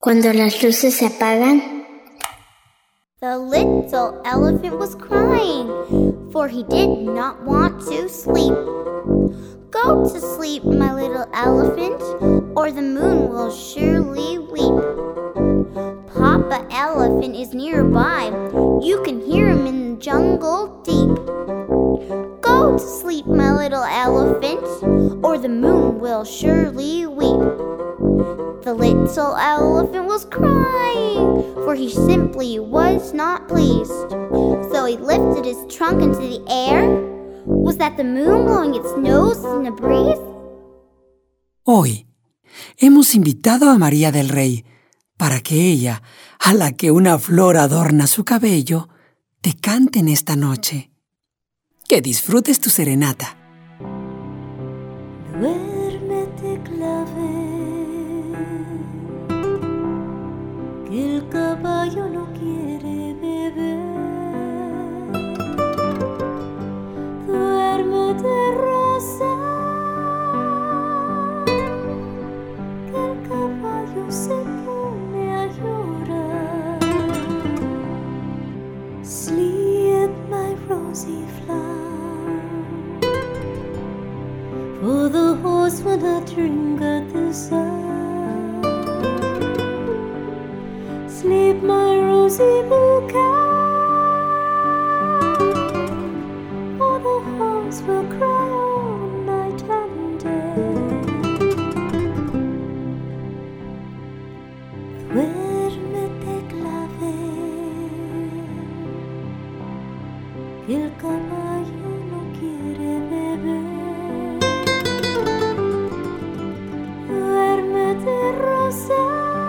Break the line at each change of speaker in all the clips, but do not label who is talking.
Cuando las luces se apagan,
the little elephant was crying, for he did not want to sleep. Go to sleep, my little elephant, or the moon will surely weep. Papa Elephant is nearby, you can hear him in the jungle deep. Go to sleep, my little elephant, or the moon will surely weep. The little elephant was crying, for he simply was not pleased. So he lifted his trunk into the air. Was that the moon blowing its nose in a breeze?
Hoy hemos invitado a María del Rey para que ella, a la que una flor adorna su cabello, te cante en esta noche. Que disfrutes tu serenata.
Duérmete, clavel, que el caballo no quiere beber. Duérmete, rosa, que el caballo se pone a llorar. Sleep, my rosy flower, for the horse will not drink at the sun. Sleep, my rosy bouquet, or the horse will cry all night and day. Duérmete, clavel, que el caballo no quiere beber. Duérmete, rosa,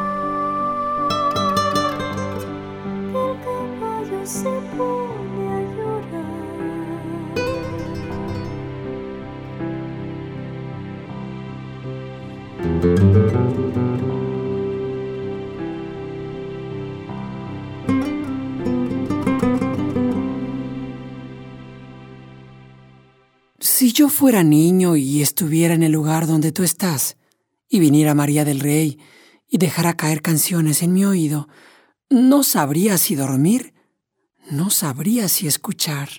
que el caballo se pone a llorar.
Si yo fuera niño y estuviera en el lugar donde tú estás, y viniera María del Rey y dejara caer canciones en mi oído, no sabría si dormir, no sabría si escuchar.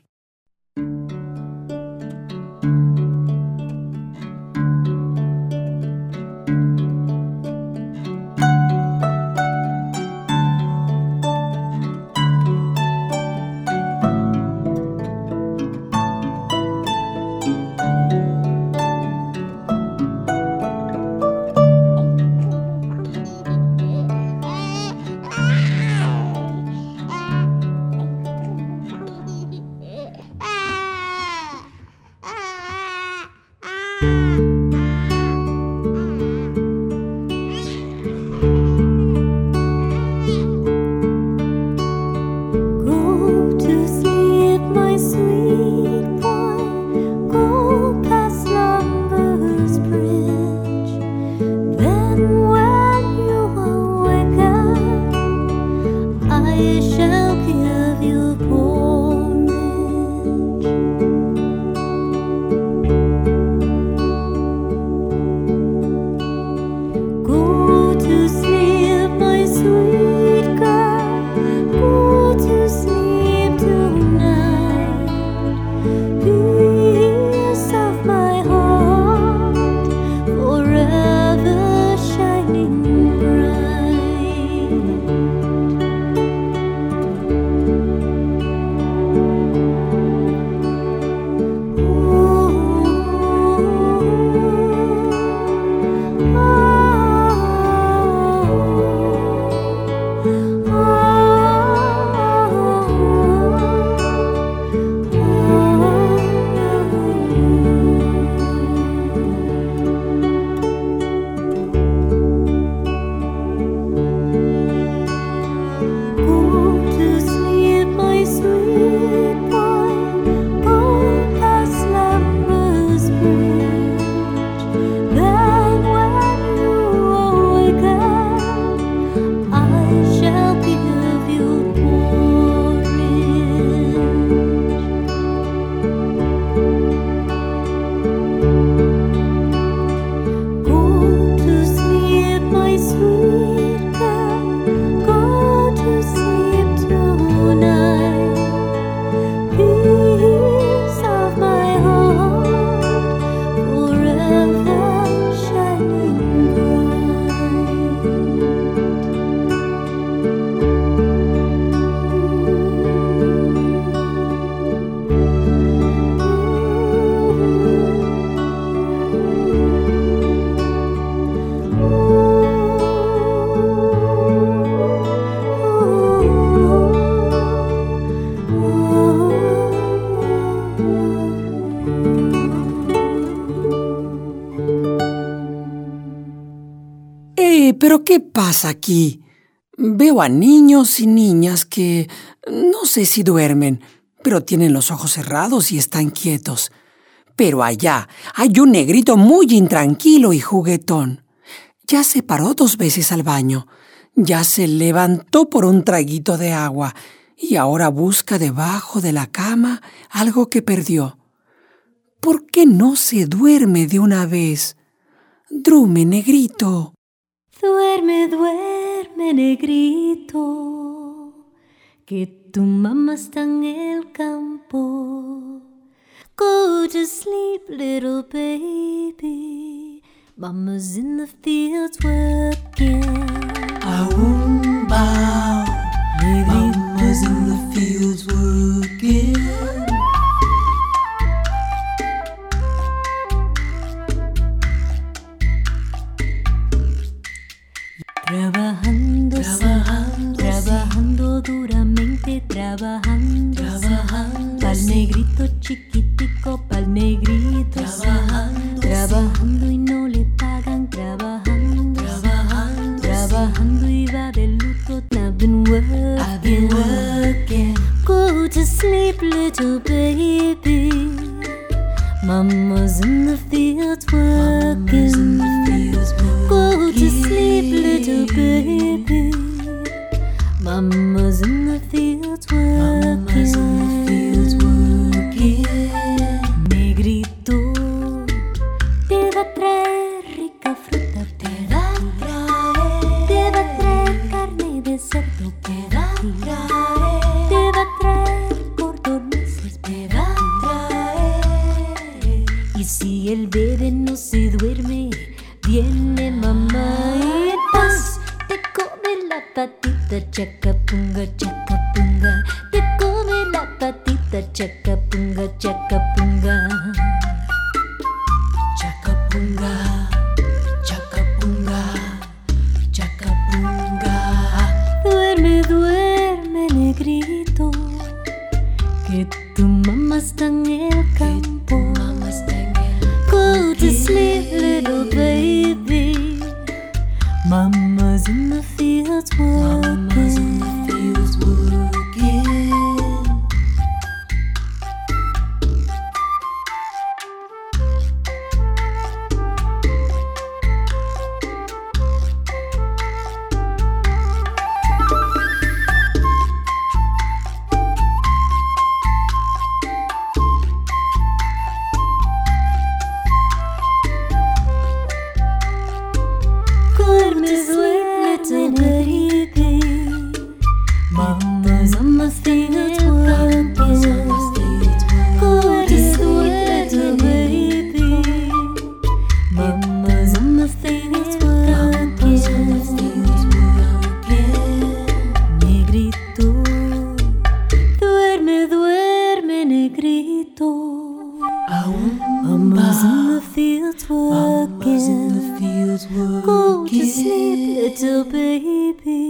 ¿Qué pasa aquí? Veo a niños y niñas que no sé si duermen, pero tienen los ojos cerrados y están quietos. Pero allá hay un negrito muy intranquilo y juguetón. Ya se paró 2 veces al baño. Ya se levantó por un traguito de agua y ahora busca debajo de la cama algo que perdió. ¿Por qué no se duerme de una vez? Drume, negrito.
Duerme, duerme, negrito, que tu mamá está en el campo. Go to sleep, little baby. Mama's in the fields working.
Aumba, mama's in the fields working.
Trabajando duramente, trabajando, pa'l negrito chiquitico, pa'l negrito, trabajando y no le pagan, trabajando y va de luto. I've been working. Go to sleep, little baby. Mama's in the fields working. Go to sleep, little baby. Mama's in the fields working. Negrito, te va a traer rica fruta, te va a traer carne de cerdo, te va a traer codornices, te va a traer. Y si el bebé no se duerme, viene mamá y entonces te come la patita, chacapunga, chacapunga. Te come la patita, chacapunga, chacapunga.
Chacapunga, chacapunga, chacapunga.
Duerme, duerme, negrito, que tu mamá está en el campo. Go to sleep, little baby. Mama's in the fields working. Duerme, duerme, little baby. Mama's in the fields working. Go to sleep, little baby. Mama's in the fields working. Negrito, duerme, duerme, negrito. Mama's in the fields working. Go to sleep, little baby,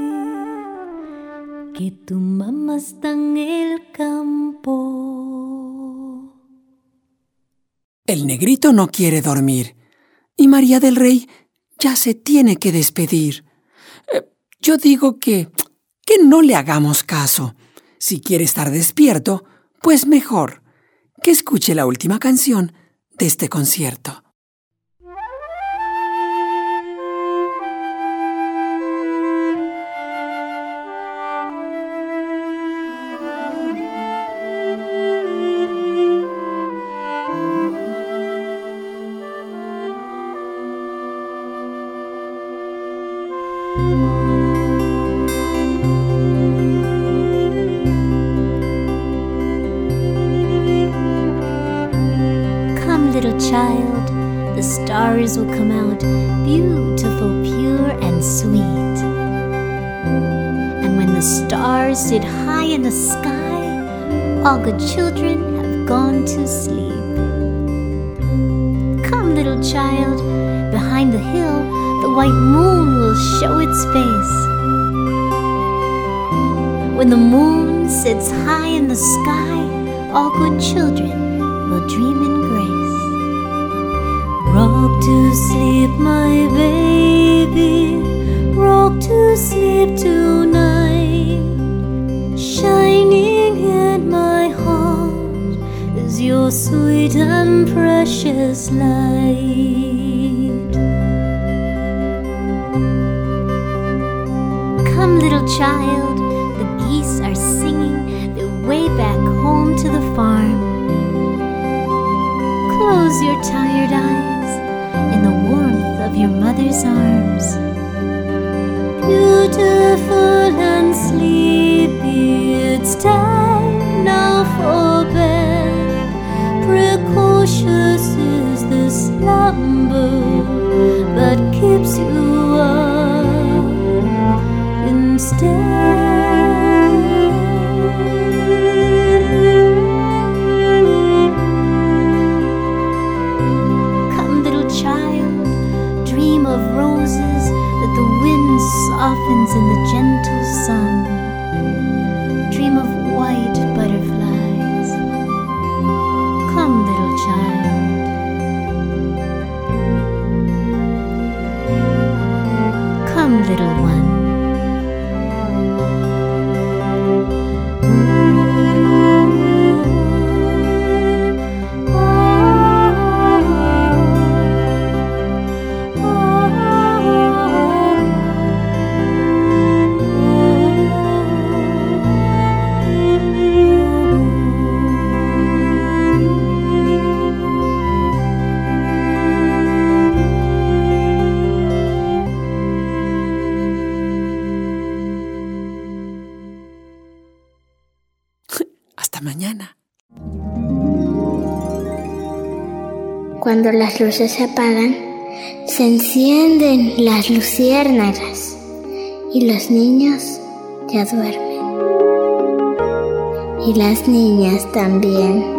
que tu mamá está en el campo.
El negrito no quiere dormir y María del Rey ya se tiene que despedir. Yo digo que no le hagamos caso. Si quiere estar despierto, pues mejor que escuche la última canción de este concierto.
Come, little child, the stars will come out, beautiful, pure, and sweet. And when the stars sit high in the sky, all good children have gone to sleep. Come, little child, behind the hill, the white moon will show its face. When the moon sits high in the sky, all good children will dream in grace. Rock to sleep, my baby, walk to sleep tonight. Shining in my heart is your sweet and precious light. Come, little child, the geese are singing their way back home to the farm. Close your tired eyes in the warmth of your mother's arms. Beautiful and sleepy, it's time now for bed. Precocious is the slumber that keeps you up instead. Come, little child, dream of roses that the wind softens in the gentle sun. Dream of white butterflies. Come, little child. Come, little one.
Hasta mañana.
Cuando las luces se apagan, se encienden las luciérnagas y los niños ya duermen. Y las niñas también.